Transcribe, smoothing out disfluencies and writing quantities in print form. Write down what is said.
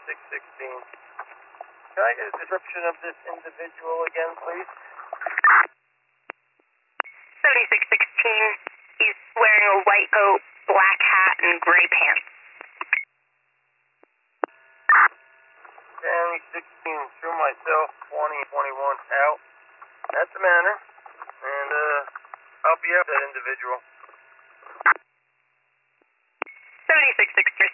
7616. Can I get a description of this individual again, please? 7616. He's wearing a white coat, black hat, and gray pants. Danny 16, through myself, 20 and 21 out. That's the manner. And, I'll be up that individual. 7616.